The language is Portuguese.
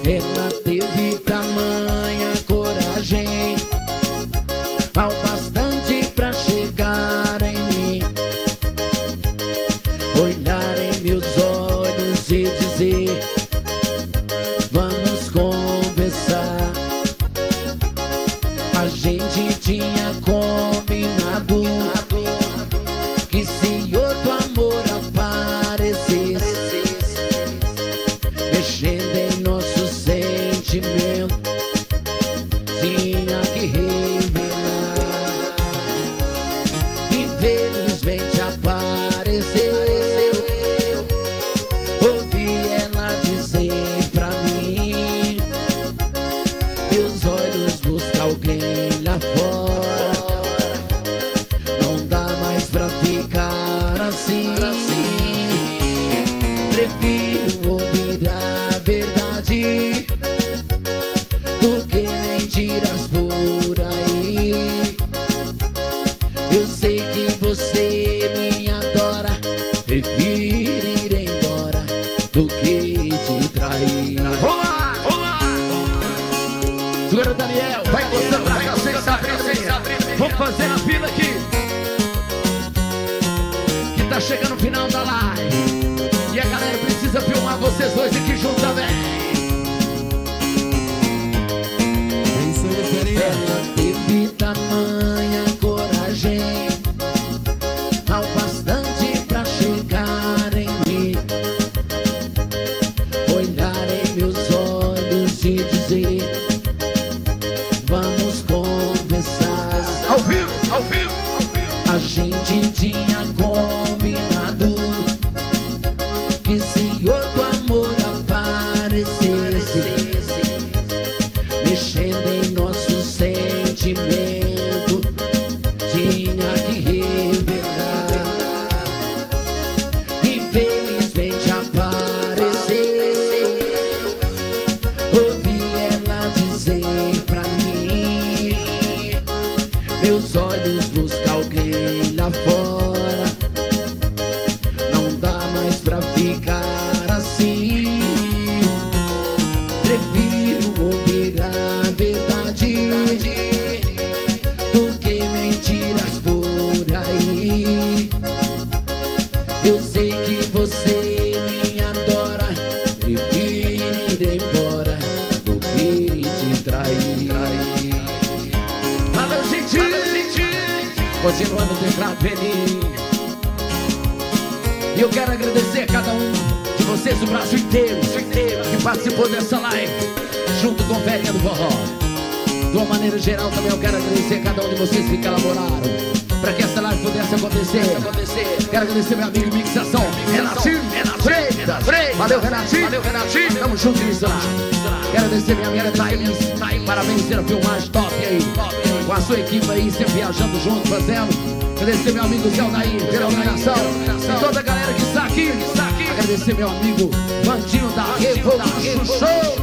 Ela teve tamanha coragem, ao bastante pra chegar em mim, olhar em meus olhos e dizer: vamos conversar. A gente tinha combinado que se outro amor aparecesse, mexendo em nosso sentimento, tinha que revelar. Infelizmente apareceu. Ouvi ela dizer pra mim: meus olhos buscam alguém lá fora, não dá mais pra ficar assim. Prefiro ouvir a verdade do que mentiras por aí. Eu sei que você me adora, prefiro ir embora do que te trair. Olá! Segura, Daniel, vai gostando pra cá sem saber. Vamos fazer a fila aqui, Que tá chegando o final da live e a galera precisa filmar vocês dois aqui juntos também. Ela teve tamanha coragem, ao bastante pra chegar em mim, olhar em meus olhos e dizer: vamos conversar. ao vivo. A gente tinha combinado que se outro amor aparecesse, mexendo em nosso sentimento, tinha que revelar. Infelizmente apareceu. Ouvi ela dizer pra mim: meus olhos buscam alguém lá fora, não dá mais pra ficar assim. Prefiro ouvir a verdade do que mentiras por aí. Eu sei que você me adora, prefiro ir embora do que te trair. Valeu, gente! Continuando o teclado feliz. E eu quero agradecer a cada um de vocês do Brasil inteiro que participou dessa live junto com o Ferinha do Forró. De uma maneira geral também eu quero agradecer a cada um de vocês que colaboraram para que essa live pudesse acontecer. Quero agradecer meu amigo Mixação, Renatinho Freitas. Valeu, Renatinho. Tamo junto nisso lá. Quero agradecer minha amiga Thaís. Parabéns pela filmagem top aí, com a sua equipe aí, sempre viajando junto, fazendo. Agradecer meu amigo Zé Aldair pela iluminação, e toda a galera que está aqui. Agradecer meu amigo Vandinho da Revolution Show.